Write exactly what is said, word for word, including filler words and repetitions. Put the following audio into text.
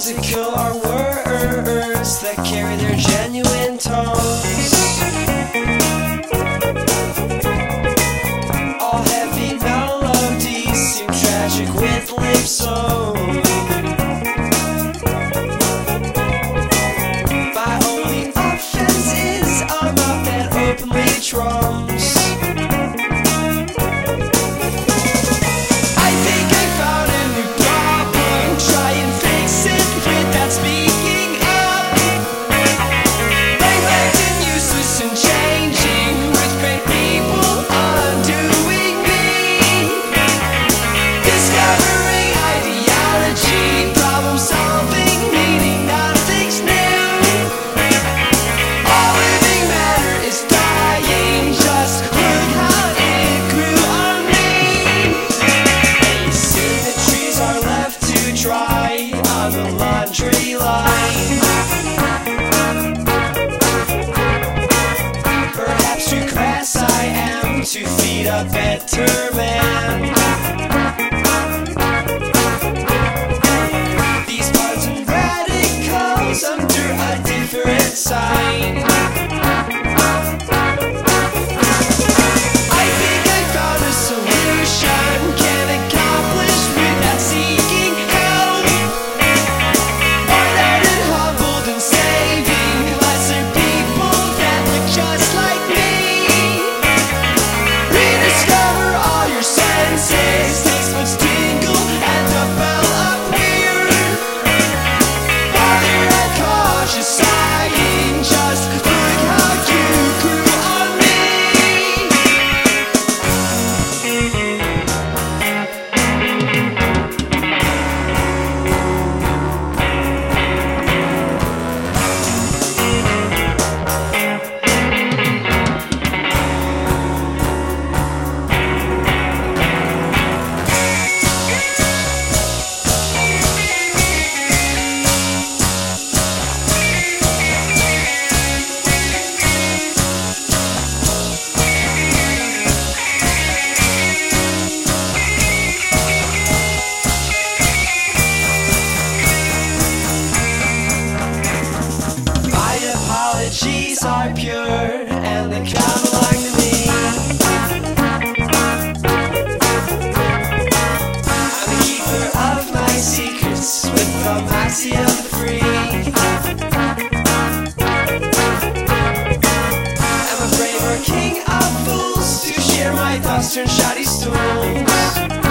Musical are words that carry their genuine tones. All heavy melodies seem tragic with lips sewn. My only offense is a mouth that openly drums. The laundry line. Perhaps too crass I am to feed a better man. These pardon radicals under a different sign. I think I found a solution, can accomplish without seeking help. Apologies are pure and they come along to me. I'm the keeper of my secrets with the mercy of the free. I'm a braver king of fools to share my thoughts, turn shoddy stools.